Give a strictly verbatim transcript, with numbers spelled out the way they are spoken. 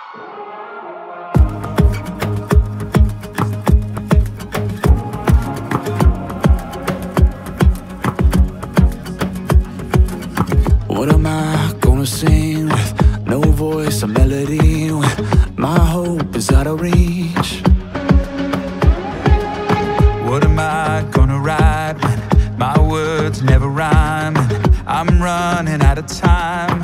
What am I gonna sing with no voice or melody, when my hope is out of reach? What am I gonna write when my words never rhyme and I'm running out of time?